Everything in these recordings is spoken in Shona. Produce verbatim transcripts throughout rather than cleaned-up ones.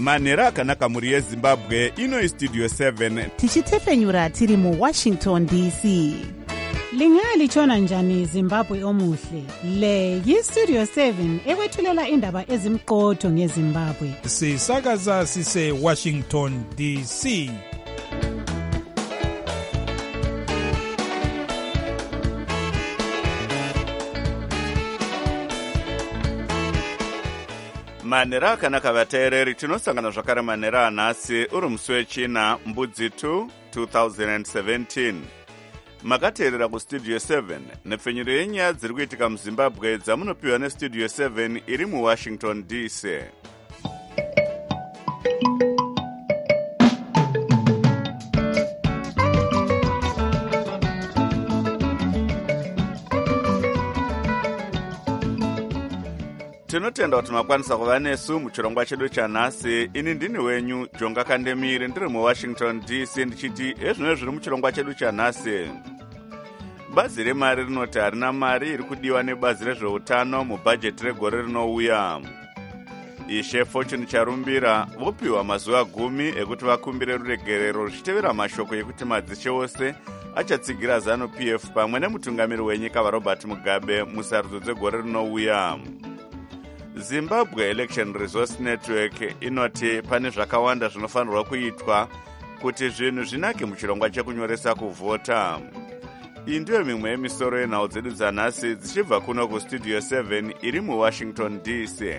manhero akanaka mhuri yezimbabwe. Ino Studio seven tichitepfenyura tiri muWashington D C. Lingalitshona njani Zimbabwe omuhle? Le yiStudio seven ekwethulela indaba ezimqotho ngeZimbabwe. Sisakaza sise Washington D C. manhero akanaka vateereri, tinosangana zvakare manhero anhasi uri musi wechina mbudzi two twenty seventeen. Makateerera kuStudio seven nepfenyuro yenyaya dziri kuitika muZimbabwe dzamunopiwa neStudio seven iri muWashington D C. Tinotenda kuti makwanisa kuva nesu muchirongwa chedu chanhasi. Ini ndini wenyu Jonga Kandemire ndiri muWashington D C ndichiti ezvino zviri muchirongwa chedu chanhasi. Bazi remari rinoti harina mari iri kudiwa nebazi rezveutano mubhajeti regore rinouya. Ishe Fortune Charumbira vopiwa mazuva gumi ekuti vakumbire ruregerero ruchitevera mashoko ekuti madzishe ose achatsigira Zanu P F pamwe nemutungamiri wenyika vaRobert Mugabe musarudzo dzegore rinouya. Zimbabwe Election Resource Network inoti pane zvakawanda zvinofanirwa kuitwa kuti zvinhu zvinake muchirongwa chekunyoresa kuvhota. Iyi ndiyo mimwe yemisoro yenhau dzedu dzanhasi dzichibva kuno kuStudio seven iri muWashington D C.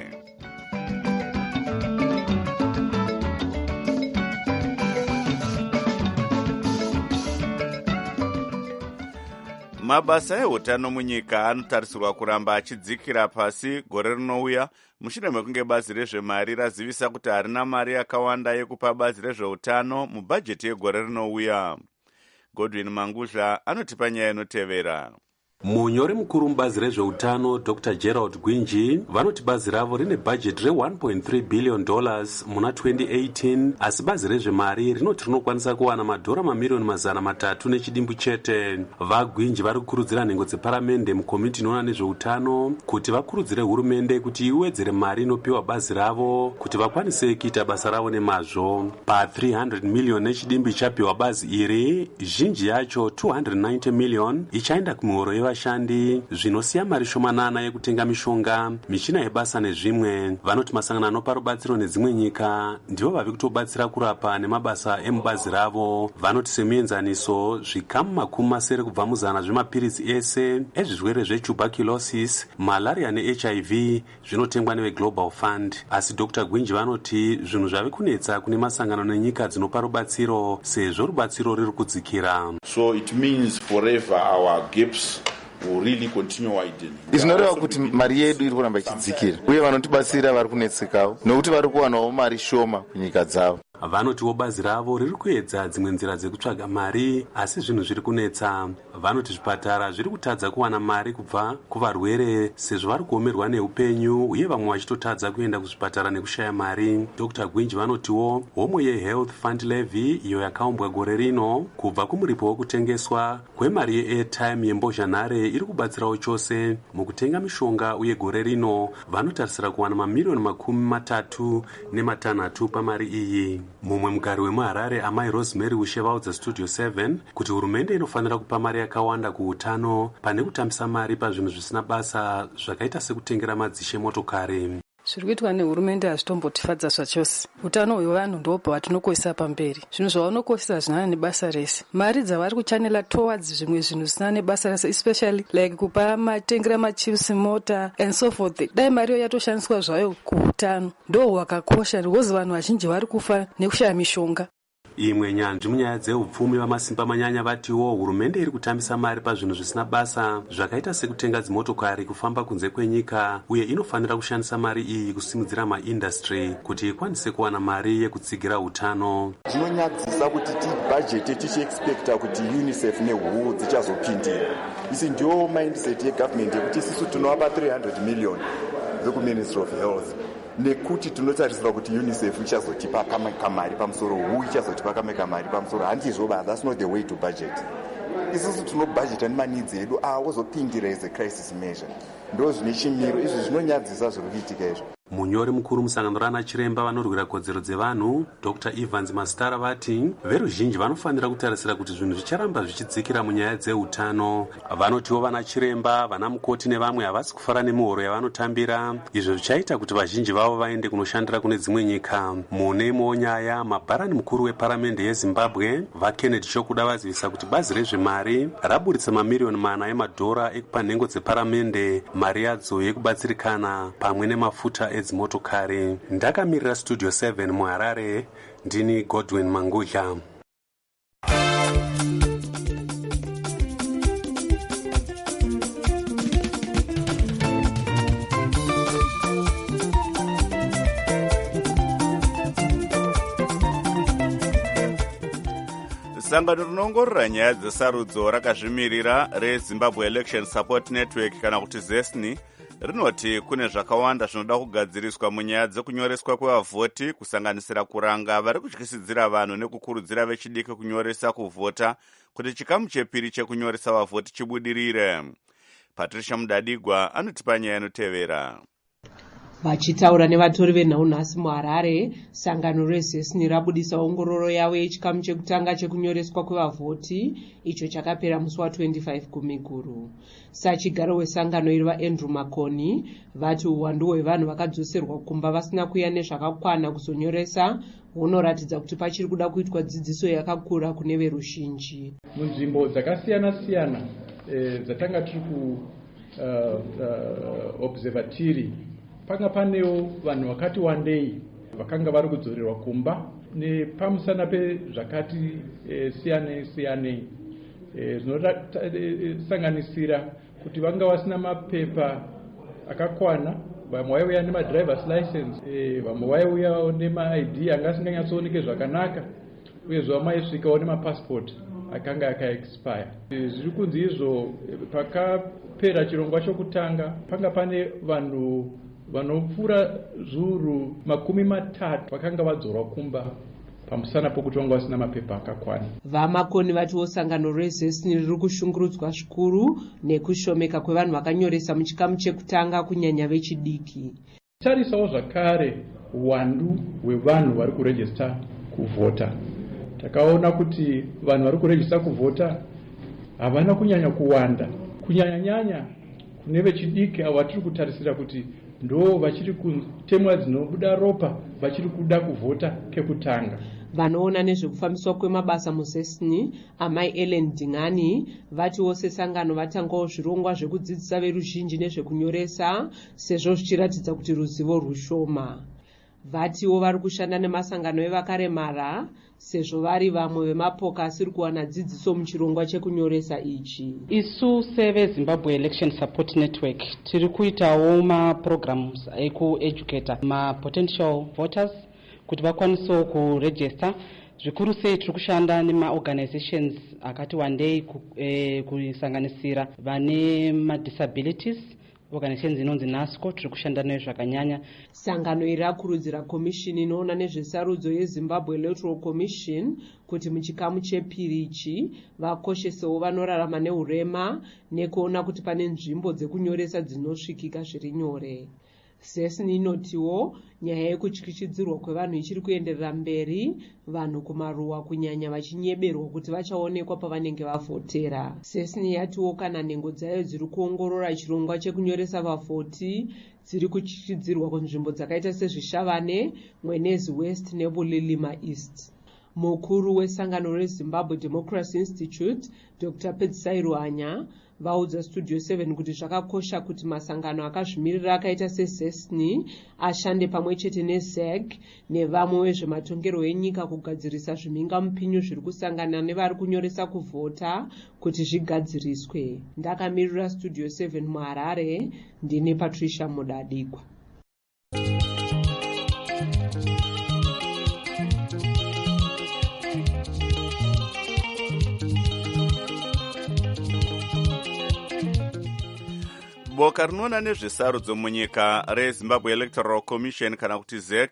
Mabasa eutano munyika anotarisirwa kuramba achidzikira pasi gore rinouya mushure mekunge bazi rezvemari razivisa kuti harina mari yakawanda yekupa bazi rezveutano mubhajeti yegore rinouya. Godwin Mangudla anotipa nyaya inotevera. Munyori mukuru mubazi rezveutano Doctor Gerald Gwinji vanoti bazi ravo rine bhajeti re one point three billion dollars muna twenty eighteen, asi bazi rezvemari rinoti rinokwanisa kuwana madhora mamiliyoni mazana matatu nechidimbu chete. VaGwinji vari kukurudzira nhengo dzeparamende mukomiti inoona nezveutano kuti vakurudzire hurumende kuti iwedzere mari inopiwa bazi ravo kuti vakwanise kuita basa ravo nemazvo. Pa three hundred million nechidimbu ichapiwa bazi iri, zhinji yacho two hundred ninety million ichaenda kumihoro vashandi, zvinosiya mari shomanana yekutenga mishonga, michina yebasa nezvimwe. Vanoti masangano anopa rubatsiro nedzimwe nyika ndivo vavi kutobatsira kurapa nemabasa emubazi ravo. Vanoti semuenzaniso zvikamu makumi masere kubva muzana zvemapirisi ese ezvirwere zvetuberculosis, malaria neH I V zvinotengwa neveGlobal Fund. Asi Doctor Gwinji vanoti zvinhu zvave kunetsa kune masangano nenyika dzinopa rubatsiro sezvo rubatsiro riri kudzikira. So it means forever our gaps will really continue widening. Izvinoreva kuti mari yedu iri kuramba ichidzikira uye vanotibatsira vari kunetsekawo nokuti vari kuwanawo mari shoma kunyika dzavo. Vanotiwo bazi ravo riri kuedza dzimwe nzira dzekutsvaga mari asi zvinhu zviri kunetsa. Vanoti zvipatara zviri kutadza kuwana mari kubva kuvarwere sezvo vari kuomerwa neupenyu uye vamwe vachitotadza kuenda kuzvipatara nekushaya mari. Doctor Gwinji vanotiwo homwe yeHealth Fund Levy iyo yakaumbwa gore rino kubva kumuripo wekutengeswa kwemari yeairtime yembozhanhare iri kubatsirawo chose mukutenga mishonga uye gore rino vanotarisira kuwana mamiliyoni makumi matatu nematanhatu pamari iyi. Mumwe mugari wemuHarare amai Rosemary Ushe vaudza Studio seven kuti hurumende inofanira kupa mari yakawanda kuutano pane kutambisa mari pazvinhu zvisina basa zvakaita sekutengera madzishe motokari. Zviri kuitwa nehurumende hazvitombotifadza zvachose. Utano hwevanhu ndopo vatinokoisa pamberi. Zvinhu zvavanokoisa hazvinana nebasa rese. Mari dzavari kuchanela towards zvimwe zvinhu zvisina nebasa rese, especially like kupa matengera machips mota and so forth. Dai mariyo yatoshandiswa zvayo kuutano ndo hwakakosha because vanhu vazhinji vari kufa nekushaya mishonga. Imwe nyanzvi munyaya dzeupfumi vamasimba manyanya vatiwo hurumende iri kutambisa mari pazvinhu zvisina basa zvakaita sekutenga dzimotokari kufamba kunze kwenyika uye inofanira kushandisa mari iyi kusimudzira maindastry kuti ikwanise kuwana mari yekutsigira utano. Zvinonyadzisa kuti tibhajeti tichiexpecta kuti UNICEF neW H O dzichazopindira. Isi ndiyo mindset yegovernment yekuti isusu tinovapa three hundred million vekuMinistry of Health. Nekuti tunotarisira kuti UNICEF ichazotipa kamari pamusoro, W H O ichazotipa kamari pamusoro. Handizvoba, that's not the way to budget. Isusu tinobhajeta nemanidzi edu awozopindira as a crisis measure. Ndo zvine chimiro izvi zvinonyadzisa zviri kuitika izvo. Munyori mukuru musangano rana chiremba vanorwira kodzero dzevanhu Doctor Evans Mastara vati veruzhinji vanofanira kutarisira kuti zvinhu zvicharamba zvichidzikira munyaya dzeutano. Vanotiwo vana chiremba, vana mukoti nevamwe havasi kufara nemihoro yavanotambira, izvo zvichaita kuti vazhinji vavo vaende kunoshandira kune dzimwe nyika. Mune imwewo nyaya, mabharani mukuru weparamende yeZimbabwe vaKennedy Chokuda vazivisa kuti bazi rezvemari raburitsa mamiriyoni mana emadhora ekupa nhengo dzeparamende mari yadzo yekubatsirikana pamwe nemafuta edzimotokari. Ndakamirira Studio seven muHarare, ndini Godwin Mangudla. Sangano rinoongorora nyaya dzesarudzo rakazvimirira reZimbabwe Election Support Network kana kuti ZESNI rinoti kune zvakawanda zvinoda kugadziriswa munyaya dzekunyoreswa kwevavhoti, kusanganisira kuranga vari kutyisidzira vanhu nekukurudzira vechidiki kunyoresa kuvhota kuti chikamu chepiri chekunyoresa vavhoti chibudirire. Patricia Mudadigwa anotipa nyaya inotevera. Vachitaura nevatori venhau-nhasi muHarare, sangano rezesni rabudisa ongororo yavo yechikamu chekutanga chekunyoreswa kwevavhoti, icho chakapera musi wa25 kuMiguru. Sachigaro wesangano iri vaAndrew Makoni vati uwandu hwevanhu vakadzoserwa kumba vasina kuya nezvakakwana kuzonyoresa hunoratidza kuti pachiri kuda kuitwa dzidziso yakakura kune veruzhinji. Munzvimbo dzakasiyana-siyana eh, dzatanga tiri ku uh, uh, observatiri panga panewo vanhu vakati wandei vakanga vari kudzorerwa kumba nepamusana pezvakati e, siyanei siyanei zvinosanganisira e, kuti vanga vasina mapepa akakwana, vamwe vaiuya nemadrivers license, e, vamwe vaiuya nema-I D anga asinganyatsooneke zvakanaka, uyezve vamaisvikawo nemapassport akanga akaexpire. E, zviri kunzi izvo pakapera chirongwa chokutanga panga pane vanhu vanopfuura zviuru makumi matatu vakanga vadzorwa kumba pamusana pokuti vanga vasina mapepa akakwana. VaMakoni vatiwo sangano rezesni riri kushungurudzwa zvikuru nekushomeka kwevanhu vakanyoresa muchikamu chekutanga kunyanya vechidiki. Tarisawo zvakare uwandu hwevanhu vari kurejista kuvhota. Takaona kuti vanhu vari kurejista kuvhota havana kunyanya kuwanda, kunyanya nyanya kune vechidiki avo vatiri kutarisira kuti ndo vachiri kutemwa dzinobuda ropa vachiri kuda kuvhota kekutanga. Vanoona nezvekufambiswa kwemabasa muzesni amai Ellen Dingani vatiwo sesangano vatangawo zvirongwa zvekudzidzisa veruzhinji nezvekunyoresa sezvo zvichiratidza kuti ruzivo rushoma. Vatiwo vari kushanda nemasangano evakaremara sezvo vari vamwe vemapoka asiri kuwana dzidziso muchirongwa chekunyoresa ichi. Isu seveZimbabwe Election Support Network tiri kuitawo maprograms ekueducata mapotential voters kuti vakwanisewo kuregister. Zvikuru sei tiri kushanda nemaorganizations akati wandei kusanganisira vane madisabilities, organizations inonzi NASCO tiri kushanda nayo zvakanyanya. Sangano iri rakurudzira komishini inoona nezvesarudzo yeZimbabwe Electoral Commission kuti muchikamu chepiri ichi vakoshesewo vanorarama neurema nekuona kuti pane nzvimbo dzekunyoresa dzinosvikika zviri nyore. Zesni inotiwo nyaya yekutyishidzirwa kwevanhu ichiri kuenderera mberi, vanhu kumaruwa kunyanya vachinyeberwa kuti vachaonekwa pavanenge vavhotera. Zesni yatiwo kana nhengo dzayo dziri kuongorora chirongwa chekunyoresa vavhoti dziri kutyishidzirwa kunzvimbo dzakaita sezvishavane, Mwenezi West neBulilima East. Mukuru wesangano reZimbabwe Democracy Institute Doctor Pedzisai Ruhanya vaudza Studio seven kuti zvakakosha kuti masangano akazvimirira akaita seZesni ashande pamwe chete neZ E G nevamwe vezvematongero enyika kugadzirisa zvimhingamupinyu zviri kusangana nevari kunyoresa kuvhota kuti zvigadziriswe. Ndakamirira Studio seven muHarare, ndine Patricia Mudadigwa. Boka rinoona nezvesarudzo munyika reZimbabwe Electoral Commission kana kuti Z E C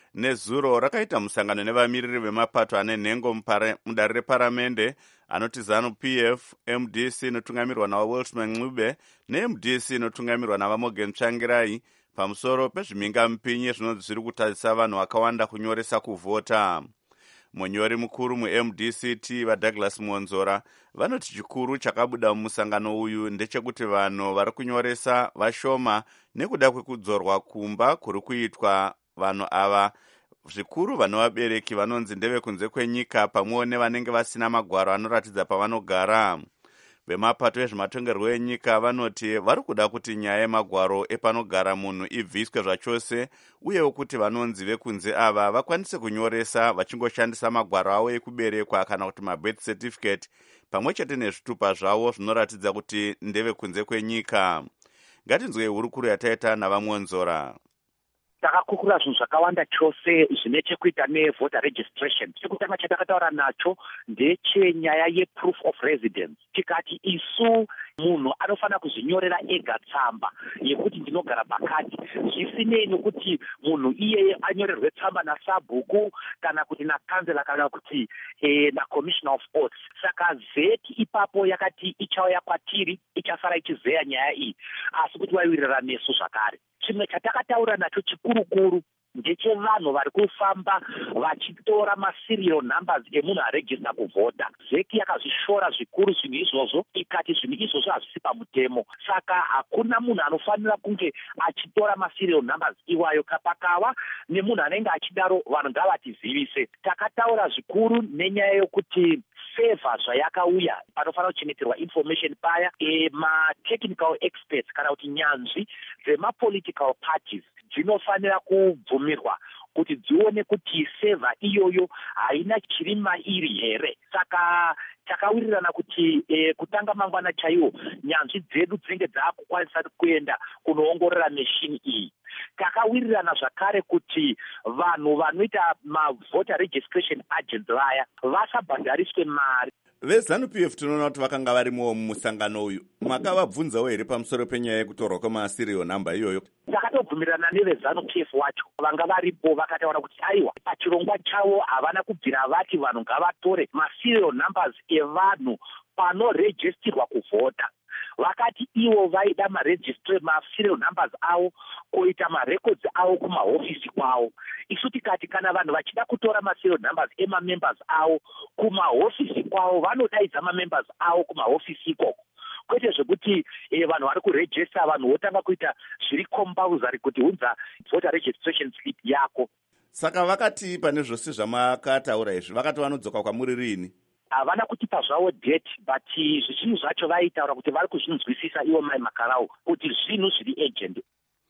nezuro rakaita musangano nevamiriri vemapato ane nhengo mudare reparamende anoti ZANU P F, M D C inotungamirwa navaWelshman Ncube neM D C inotungamirwa navaMorgan Tsvangirai pamusoro pezvimingamipinyi zvinonzi zviri kutadzisa vanhu vakawanda kunyoresa kuvhota. Munyori mukuru muM D C T vaDouglas Monzora vanoti chikuru chakabuda mumusangano uyu ndechekuti vanhu vari kunyoresa vashoma nekuda kwekudzorwa kumba kuri kuitwa vanhu ava, zvikuru vano vabereki vanonzi ndevekunze kwenyika pamwewo nevanenge vasina magwaro anoratidza pavanogara. Vemapato ezvematongerwo enyika vanoti vari kuda kuti nyaya yemagwaro epanogara munhu ibviswe zvachose, uyewo kuti vanonzi vekunze ava vakwanise kunyoresa vachingoshandisa magwaro avo ekuberekwa kana kuti mabirth certificate pamwe chete nezvitupa zvavo zvinoratidza kuti ndevekunze kwenyika. Ngatinzwei hurukuru yataita navaMonzora. Takakukura zvinhu zvakawanda chose zvine chekuita nevoter registration. Chekutanga chatakataura nacho ndechenyaya yeproof of residence. Tikati isu munhu anofanira kuzvinyorera ega tsamba yekuti ndinogara pakati, zvisinei nokuti munhu iyeye anyorerwe tsamba nasabhuku kana kuti nakansela kana kuti eh, naCommissioner of Oaths. Saka zeti ipapo yakati ichauya kwatiri ichafara ichizeya nyaya iyi, asi kuti waiwirira nesu zvakare. Chimwe chatakataura nacho chikurukuru ndechevanhu vari kufamba vachitora maserial numbers emunhu aregista kuvhota. Zeki yakazvishora zvikuru zvinhu izvozvo, ikati zvinhu izvozvo hazvisi pamutemo. Saka hakuna munhu anofanira kunge achitora maserial numbers iwayo. Pakava nemunhu anenge achidaro, vanhu ngavatizivise. Takataura zvikuru nenyaya yokuti favor zvayakauya panofanira kuchengeterwa information paya. E, ma-technical experts kana kuti nyanzvi dzema-political parties dzinofanira kubvumirwa kuti dzione kuti seva iyoyo haina chiri mairi here. Saka takawirirana kuti e, kutanga mangwana chaiwo nyanzvi dzedu dzinenge dzakukwanisa kuenda kunoongorora meshini iyi. Takawirirana zvakare kuti vanhu vanoita mavoter registration agents vaya vasabhadhariswe mari. VeZANU P F tinoona kuti vakanga varimo mumusangano uyu. Makavabvunzawo here pamusoro penyaya yekutorwa kwemaserial number iyoyo? Takatobvumirana neveZANU P F wacho vanga varipo, vakataura kuti aiwa pachirongwa chavo havana kubvira vati vanhu ngavatore maserial numbers evanhu panoregistirwa kuvhota. Vakati ivo vaida maregistre maserial numbers avo kuita marecords avo kumahofisi kwavo. Isu tikati kana vanhu vachida kutora maserial numbers emamembers avo kumahofisi kwavo vanodaidza mamembers avo kumahofisi ikoko. Kwete zvekuti eh, vanhu vari kuregister vanhu votanga kuita zviri compulsory kuti unza voter registration slip yako. Saka vakati pane zvose zvamakataura izvi vakati vanodzoka kwamuri rini? Havana kutipa zvavo date, but zvinhu zvacho vaitaura kuti vari kuzvinzwisisa ivo mai makarau kuti zvinhu zviri agent.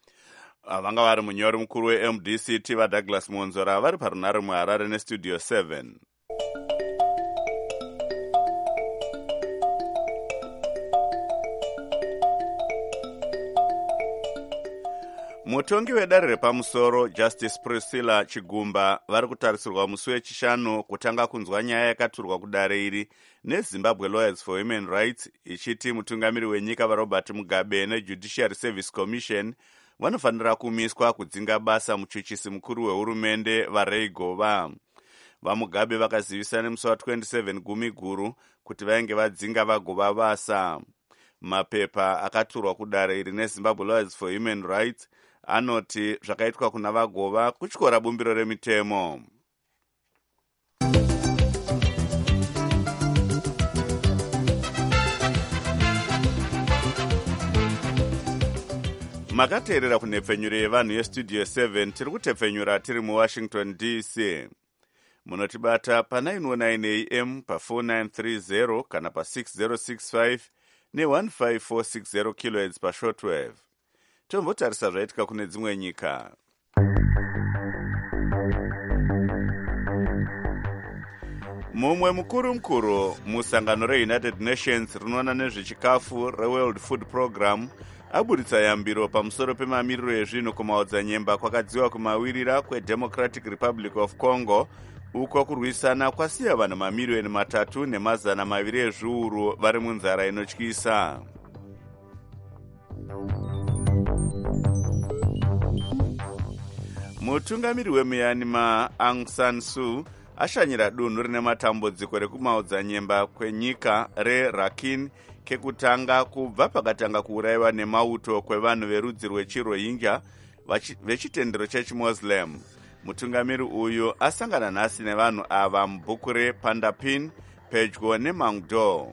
Vanga vari munyori mukuru weM D C T vaDouglas Monzora vari parunare muHarare nestudio seven. Mutongi wedare repamusoro Justice Priscilla Chigumba vari kutarisirwa musi wechishanu kutanga kunzwa nyaya yakaturwa kudare iri neZimbabwe Lawyers for Human Rights ichiti mutungamiri wenyika vaRobert Mugabe neJudiciary Service Commission vanofanira kumiswa kudzinga basa muchuchisi mukuru wehurumende vaRay Gova. VaMugabe vakazivisa nemusi wa27 Gumiguru kuti vainge vadzinga vaGova basa. Mapepa akaturwa kudare iri neZimbabwe Lawyers for Human Rights anoti zvakaitwa kuna vaGova kutyora bumbiro remitemo. Makateerera kunhepfenyuro yevanhu yestudio seven tiri kutepfenyura tiri muWashington D C. Munotibata pa nine oh nine A M pa four nine three zero kana pa six zero six five ne one five four six zero kilohertz pa shortwave. Tombotarisa zvaitika kune dzimwe nyika. Mumwe mukuru mukuru musangano reUnited Nations rinoona nezvechikafu reWorld Food Program aburitsa yambiro pamusoro pemamiriro ezvinhu kumaodzanyemba kwakadziwa kumawirira kweDemocratic Republic of Congo, uko kurwisana kwasiya vanhu mamiriyoni matatu nemazana maviri ezviuru vari munzara inotyisa. mutungamiri weMyanmar Aung San Suu ashanyira dunhu rine matambudziko rekumaodzanyemba kwenyika reRakhine kekutanga kubva pakatanga kuurayiwa nemauto kwevanhu verudzi rwechirohingya vechitendero chechimuslim. Mutungamiri uyu asangana nhasi nevanhu ava mubhuku rePandapin pedyo neMangdo.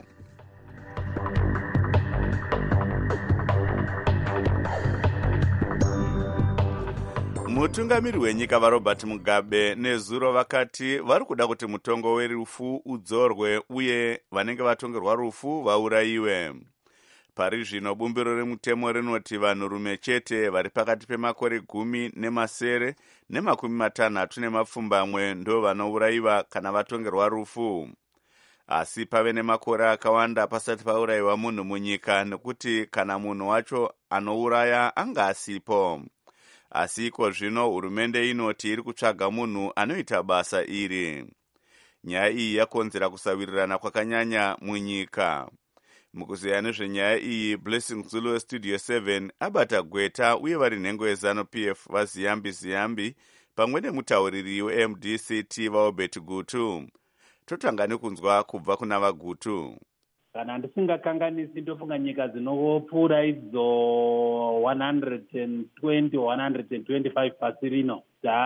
Mutungamiri wenyika vaRobert Mugabe nezuro vakati vari kuda kuti mutongo werufu udzorwe uye vanenge vatongerwa rufu vaurayiwe. Pari zvino bumbiro remutemo rinoti vanhurume chete vari pakati pemakore gumi nemasere nemakumi matanhatu nemapfumbamwe ndo vanourayiwa kana vatongerwa rufu. Asi pave nemakore akawanda pasati paurayiwa munhu munyika nekuti kana munhu wacho anouraya anga asipo. Asi iko zvino hurumende inoti iri kutsvaga munhu anoita basa iri. Nyaya iyi yakonzera kusawirirana kwakanyanya munyika. Mukuziya nezvenyaya iyi, Blessing Zulu weStudio seven abata gweta uye vari nhengo yeZanu P F vaZiyambi Ziyambi pamwe nemutauriri weM D C T vaObert Gutu. Totanga nekunzwa kubva kuna vaGutu. Kana ndisingakanganisi ndofunga nyika dzinopfuura idzo one hundred twenty one hundred twenty-five pasi rino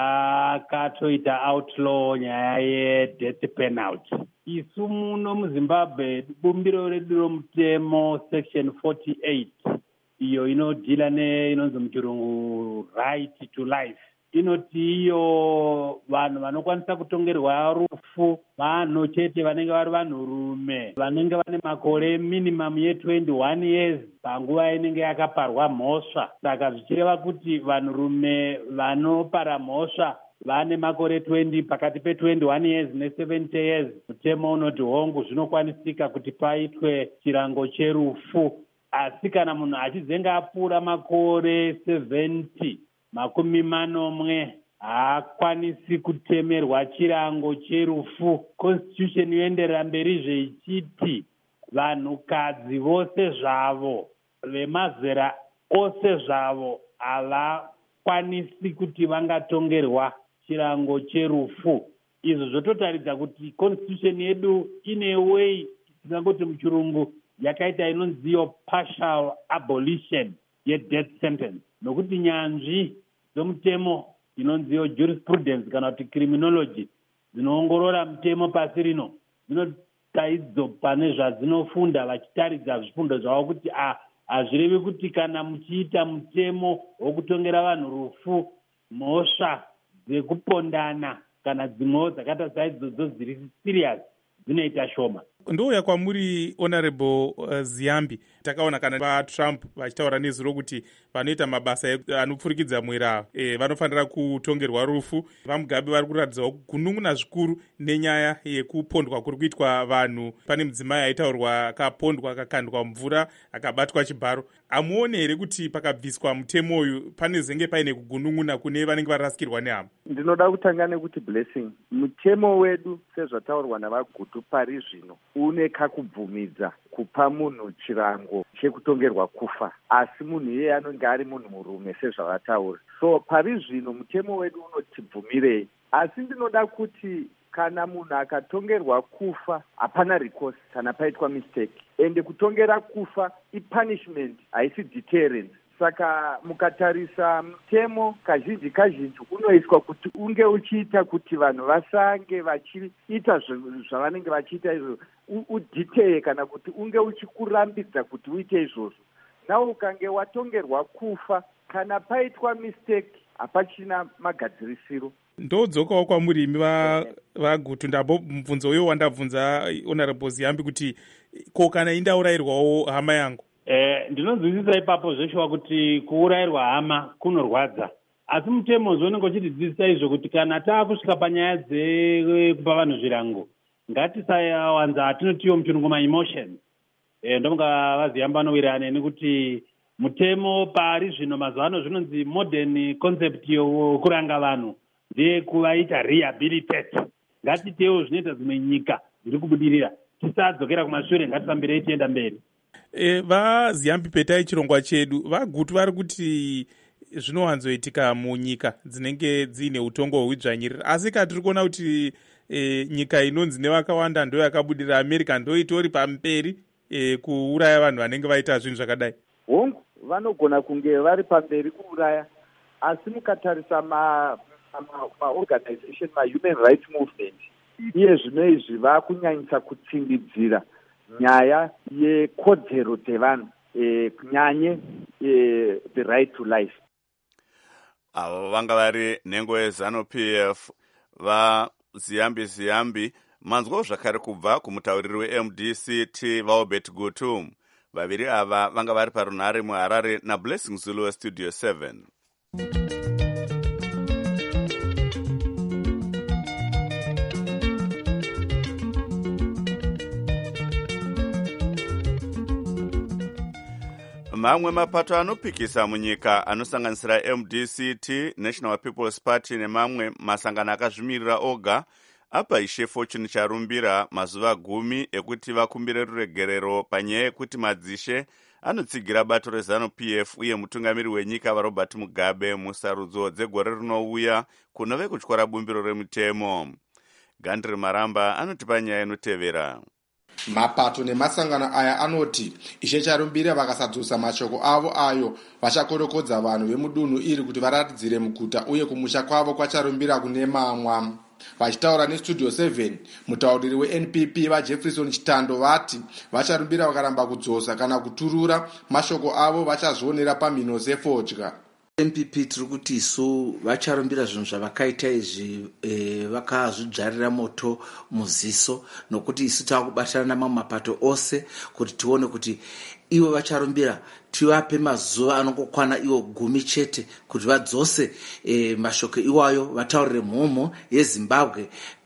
dzakatoita outlaw nyaya yedeath penalty. Isu muno muZimbabwe bumbiro redu romutemo section forty-eight iyo inodhila neinonzi muchirungu right to life inoti iyo vanhu vanokwanisa kutongerwa rufu vanhu chete vanenge vari vanhurume vanenge vane makore minimum ye twenty-one years panguva inenge yakaparwa mhosva. Saka zvichireva kuti vanhurume vanopara mhosva vane makore twenty pakati pe-twenty-one years ne-seventy years. Mutemo unoti hongu zvinokwanisika kuti paitwe chirango cherufu. Asi kana munhu achizenge apfuura makore seventy makumi manomwe haakwanisi kutemerwa chirango cherufu. Constitution yoenderera mberizve ichiti vanhukadzi vose zvavo vemazera ose zvavo havakwanisi kuti vangatongerwa chirango cherufu. Izvo zvototaridza kuti constitution yedu ine way isingangoti muchirungu yakaita inonziyo partial abolition yedeath sentence. Nokuti nyanzvi dzomutemo inonziyo jurisprudence kana kuti criminology dzinoongorora mutemo pasi rino dzinotaidzo pane zvadzinofunda vachitaridza zvifundo zvavo kuti hazvirevi kuti kana muchiita mutemo wokutongera vanhu rufu mhosva dzekupondana kana dzimwewo dzakaita saidzodzo dziri serious dzinoita shoma. Ndouya kwamuri Honorable uh, Ziyambi. Takaona kana vaTrump vachitaura nezuro kuti vanoita mabasa anopfurikidza mwera e, vanofanira kutongerwa rufu. VaMugabe vari kuratidzawo kunun'una zvikuru nenyaya yekupondwa kuri kuitwa vanhu. Pane mudzimai aitaurwa akapondwa akakandwa mvura akabatwa chibharo. Hamuone here kuti pakabviswa mutemo uyu pane zenge paine kugunun'una kune vanenge varasikirwa nehama? Ndinoda kutanga nekuti Blessing, mutemo wedu sezvataurwa navaGutu pari zvino une kakubvumidza kupa munhu chirango chekutongerwa kufa, asi munhu iye anenge ari munhu murume sezvavataura. So pari zvino mutemo wedu unotibvumirei, asi ndinoda kuti kana munhu akatongerwa kufa hapana recourse kana paitwa mistake, ende kutongera kufa ipunishment haisi deterrence. Saka mukatarisa mutemo kazhinji kazhinji unoiswa kuti unge uchiita kuti vanhu vasange vachiita zvavanenge vachiita izvo uditeye kana kuti unge uchikurambidza kuti uite izvozvo. Nawo ukange watongerwa kufa kana paitwa mistake hapachina magadzirisiro. Ndodzokawo kwamuri imi vaGutu ndambo mubvunzo uyo wandabvunza Honorable Ziyambi kuti ko kana indaurayirwawo hama yangu. Eh, ndinonzwisisa ipapo zveshuwa kuti kuurayirwa hama kunorwadza. Asi mutemo zvinenge uchitidzidzisa izvo kuti kana taakusvika panyaya dzekupa vanhu zvirango ngatisawanza atinotiwo muchirungu maemotions. Eh, ndomunga vaZiyamba anowirirana nekuti mutemo pari zvino mazuva ano zvinonzi modern concept yokuranga vanhu ndeyekuvaita rehabilitate. Ngatitewo zvinoita dzimwe nyika dziri kubudirira, tisadzokera kumashure, ngatisambirei tienda mberi. E, vaZiyambi petai chirongwa chedu vaGutu vari kuti zvinowanzoitika munyika dzinenge dziine utongo hwezvanyirira, asi ka tiri kuona kuti e, nyika inonzi nevakawanda ndo yakabudira America ndo itori pamberi e, kuuraya vanhu vanenge vaita zvinhu zvakadai. Hongu vanogona kunge vari pamberi kuuraya, asi mukatarisa ma maorganization ma, ma human rights movement iye zvino izvi vakunyanyisa kutsindidzira nyaya yekodzero dzevanhu e, kunyanye e, the right to life. Avo vanga vari nhengo yeZanu P F vaZiyambi Ziyambi, manzwa zvakare kubva kumutauriri weM D C T vaObert Gutu. Vaviri ava vanga vari parunhare muHarare naBlessing Zulu weStudio seven. Mamwe mapato anopikisa munyika anosanganisira M D C T, National People's Party nemamwe masangano akazvimirira oga apa Ishe Fortune Charumbira mazuva gumi ekuti vakumbire ruregerero panyaya yekuti madzishe anotsigira bato reZanu P F uye mutungamiri wenyika vaRobert Mugabe musarudzo dzegore rinouya kunove kutyora bumbiro remutemo. Gandri Maramba anotipa nyaya inotevera. Mapato nemasangano aya anoti Ishe Charumbira vakasadzosa mashoko avo ayo vachakorokodza vanhu vemudunhu iri kuti varatidzire muguta uye kumusha kwavo kwaCharumbira kune mamwa. Vachitaura neStudio seven, mutauriri weN P P vaJefferson Chitando vati vaCharumbira vakaramba kudzosa kana kuturura mashoko avo vachazvionera pamhino sefodya. N P P tiri kuti isu vaCharumbira zvinhu zvavakaita izvi e, vakazvidzvarira moto muziso, nokuti isu tavakubatana namamwe mapato ose kuti tione kuti ivo vaCharumbira tivape mazuva anongokwana iwo gumi chete kuti vadzose e, mashoko iwayo vataurire mhomho yeZimbabwe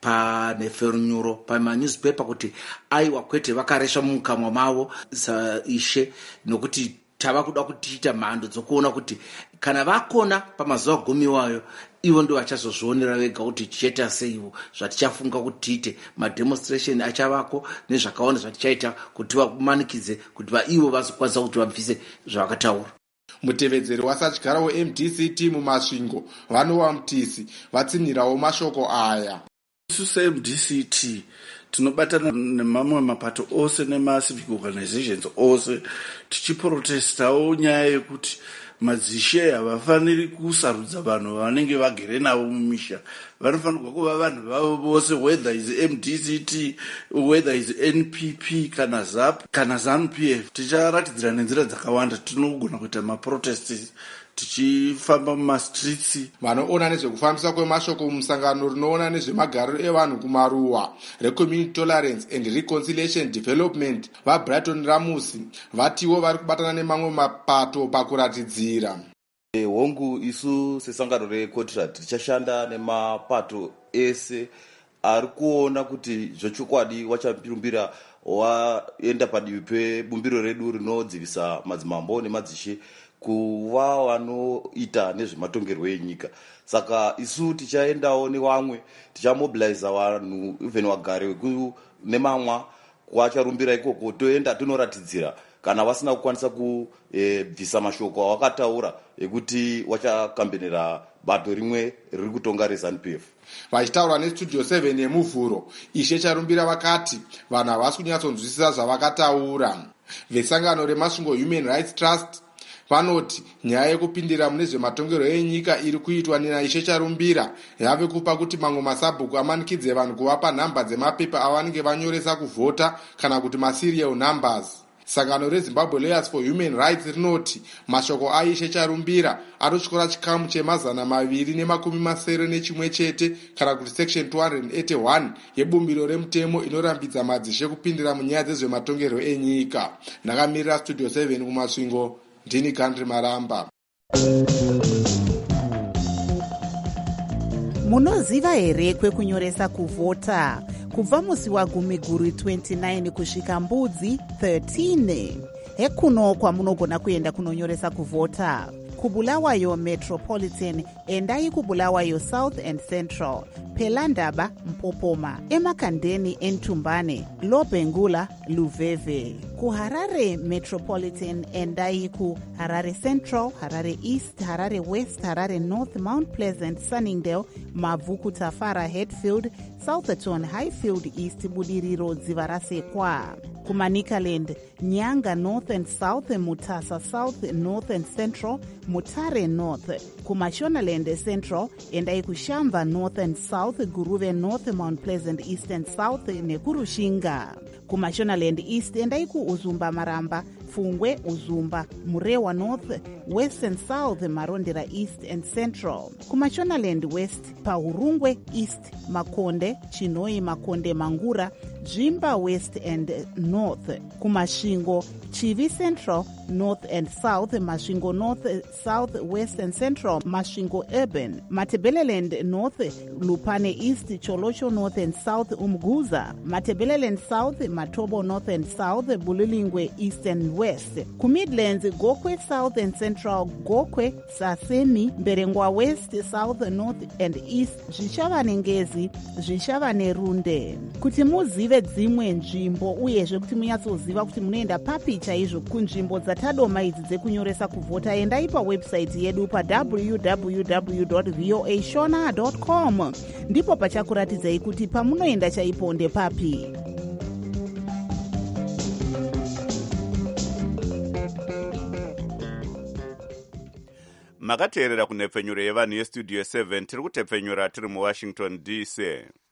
panhefenyuro pamanewspaper kuti aiwa kwete vakaresha mumukamwa mavo saIshe, nokuti tava kuda kutiita mhando dzokuona kuti kana vakona pamazuva gumi iwayo ivo ndo vachazozvionera vega kuti tichaita seivo zvatichafunga kuti tiite mademonstration achavako nezvakawanda zvatichaita kuti vakumanikidze kuti vaivo vazokwanisa kuti vabvise zvavakataura. Mutevedzeri wasatyara weM D C T mumasvingo Vanowa Mutisi vatsinhirawo mashoko aya. Isu seM D C T tinobatana nemamwe mapato ose nemasivic organizations ose tichiprotestawo nyaya yekuti madzishe havafaniri kusarudza vanhu vanenge vagere navo mumisha. Vanofanirwa kuva vanhu vavo vose, whether is M D C T, whether is N P P kana ZAP kana ZANU P F. Ticharatidzira nenzira dzakawanda tinogona kuita maprotests tichifamba mumastreets. Vanoona nezvekufambisa kwemashoko mumusangano rinoona nezvemagariro evanhu kumaruwa reCommunity Tolerance and Reconciliation Development vaBrighton Ramusi vatiwo vari kubatana nemamwe mapato pakuratidzira. E, hongu isu sesangano reCotra tichashanda nemapato ese ari kuona kuti zvechokwadi waCharumbira waenda padivi pebumbiro redu rinodzivisa madzimambo nemadzishe kuva vanoita nezvematongerwo enyika. Saka isu tichaendawo nevamwe tichamobiliza vanhu even wagare nemamwa kwaCharumbira ikoko toenda tinoratidzira kana vasina kukwanisa kubvisa mashoko awakataura ekuti wachakambenera bato rimwe riri kutonga reZanu P F. Vachitaura neStudio seven yemuvhuro Ishe Charumbira vakati vanhu havasi kunyatsonzwisisa zvavakataura. Vesangano remasvingo Human Rights Trust vanoti nyaya yekupindira mune zvematongero enyika iri kuitwa naIshe Charumbira yave kupa kuti mamwe masabhuku amanikidze vanhu kuvapa nhamba dzemapepa avanenge vanyoresa kuvhota kana kuti maserial numbers. Sangano reZimbabwe Lawyers for Human Rights rinoti mashoko aIshe Charumbira anotyora chikamu chemazana maviri nemakumi masere nechimwe chete kana kuti section two eighty-one yebumbiro remutemo inorambidza madzishe kupindira munyaya dzezvematongero enyika. Ndakamirira Studio seven kumasvingo, ndini Gandri Maramba. Munoziva here kwekunyoresa kuvhota? Kubva musi wagumi guru twenty-nine kusvika mbudzi thirteen. Hekuno kwamunogona kuenda kunonyoresa kuvhota. kubulawayo Metropolitan endai kubulawayo South and Central, Phelandaba Mpopoma, emakhandeni entumbane Lobengula Luveve. Ku Harare Metropolitan endai ku Harare Central, Harare East, Harare West, Harare North, Mount Pleasant, Sunningdale, Mavuku Tafara, Hatfield, Southerton, Highfield East, Budiriro, Dzivarasekwa. Kumanikaland, Nyanga North and South, Mutasa South, North and Central, Mutare North. Kumashonaland Central, endai kushamba North and South, Guruve North, Mount Pleasant East and South, Nekurushinga. Kumashonaland East, endai ku Uzumba Maramba, Fungwe, Uzumba, Murewa North, West and South, Marondera East and Central. Kumashonaland West, Paurungwe East, Makonde, Chinoi Makonde Mangura, Jimba West and North. Kumashingo, Chivi Central, North and South, Mashingo North, South, West and Central, Mashingo Urban, Matebeleland North, Lupane East, Cholosho North and South, Umguza, Matebeleland South, Matobo North and South, Bulilingwe East and West. Kumidlands, Gokwe South and Central, Gokwe, Sasemi, Berengwa West, South, North and East, Zhishavanengezi, Zhishavanerunde. Kuti muzive dzimwe nzvimbo uyezve kuti munyatsoziva kuti munoenda papi chaizvo kunzvimbo dzatadoma idzi dzekunyoresa kuvhota, endai pawebsite yedu pa w w w dot voa shona dot com. Ndipo pachakuratidzai kuti pamunoenda chaipo ndepapi. Makateerera kunhepfenyuro yevanhu yestudio seven, tiri kutepfenyura tiri muwashington D C.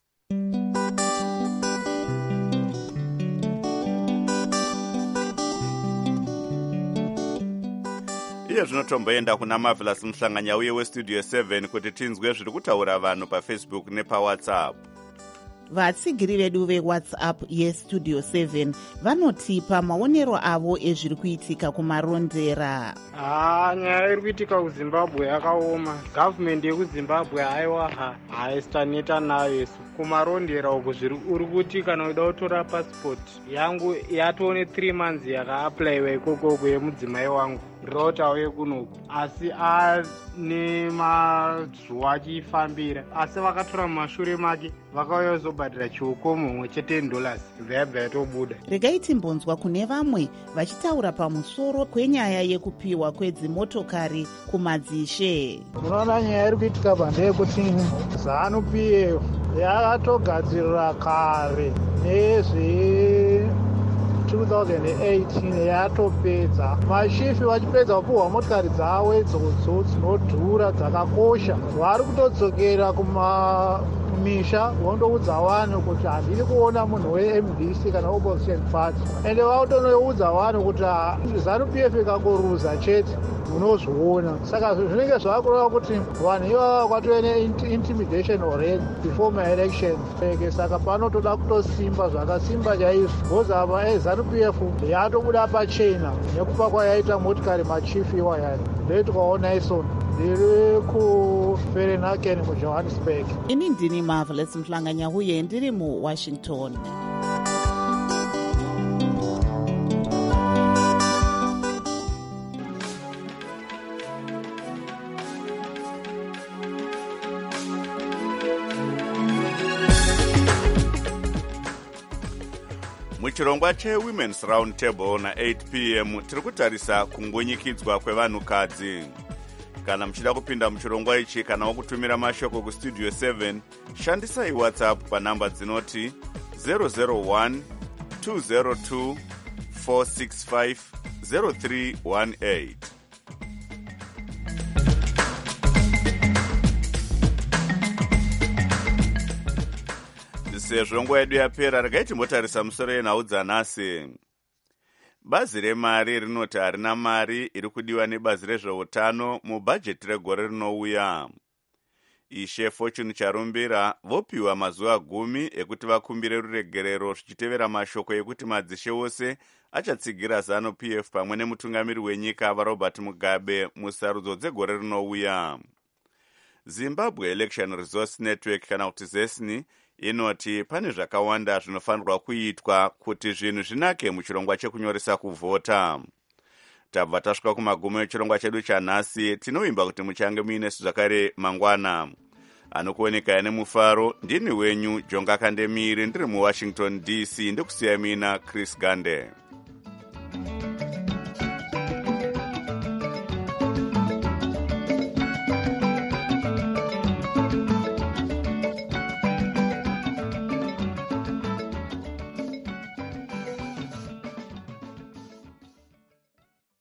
Iye zvinotomboenda kuna Marvelous Muhlanganya uye westudio seven kuti tinzwe zviri kutaura vanhu paFacebook nepaWhatsApp. Vatsigiri vedu veWhatsApp yestudio seven vanotipa maonero avo ezviri kuitika kumarondera. Ah, nyaya iri kuitika kuZimbabwe yakaoma. Government yekuZimbabwe haiwa ha haistaneta nayo isu. Kumarondera uko zviri uri kuti kana uda kutora passport yangu yatone three months yakaaplayiwa ikoko yemudzimai wangu. Rota uye kunoku asi ane mazuva achifambira, asi vakatora mumashure make vakauya kuzobhadhira chiukomo mumwe che ten dollars vayabva yatobuda. Regai timbonzwa kune vamwe vachitaura pamusoro kwenyaya yekupiwa kwedzimotokari kumadzishe. Unoona nyaya iri kuitika pandeyekuti ZANU P F yakatogadzirira kare nezve two thousand eighteen yatopedza. Mashifi vachipedza kupuhwa motikari dzavo idzodzo dzinodhura dzakakosha, vari kutodzokera kumisha vondoudza vanhu kuti handiri kuona munhu we-M D C kana opposition party, ende vakutonoudza vanhu kuti ZANU P F ikangoruza chete munozviona. Saka zvinenge zvakureva kuti vanhu ivava kwatove ne-intimidation already before my election. Saka panotoda kutosimba zvakasimba chaizvo, because apa ZANU P F yatobuda pachena nekupa kwayaita motikari machifi iwayani. Ndei tukaona isoni. Ndiri kuFerenhaken kuJohannesburg. Ini ndini Marvelous Muhlanganya uye ndiri muWashington. Muchirongwa cheWomen's Round Table na eight p m tiri kutarisa kungonyikidzwa kwevanhukadzi. Kana muchida kupinda muchirongwa ichi kana wokutumira mashoko kustudio seven, shandisai WhatsApp panhamba dzinoti zero zero one two zero two four six five zero three one eight. Sezvo nguva yedu yapera, regai timbotarisa musoro yenhau dzanhasi. Bazi remari rinoti harina mari iri kudiwa nebazi rezveutano mubhajeti regore rinouya. Ishe Fortune Charumbira vopiwa mazuva gumi ekuti vakumbire ruregerero zvichitevera mashoko ekuti madzishe wose achatsigira ZANU P F pamwe nemutungamiri wenyika vaRobert Mugabe musarudzo dzegore rinouya. Zimbabwe Election Resource Network kana kuti ZESNI inoti pane zvakawanda zvinofanirwa kuitwa kuti zvinhu zvinake muchirongwa chekunyoresa kuvhota. tabva tasvika kumagumo echirongwa chedu chanhasi. Tinovimba kuti muchange muinesu zvakare mangwana. Anokuoneka nemufaro ndini wenyu Jonga Kandemire ndiri muWashington D C, ndikusiya mina Chris Gande.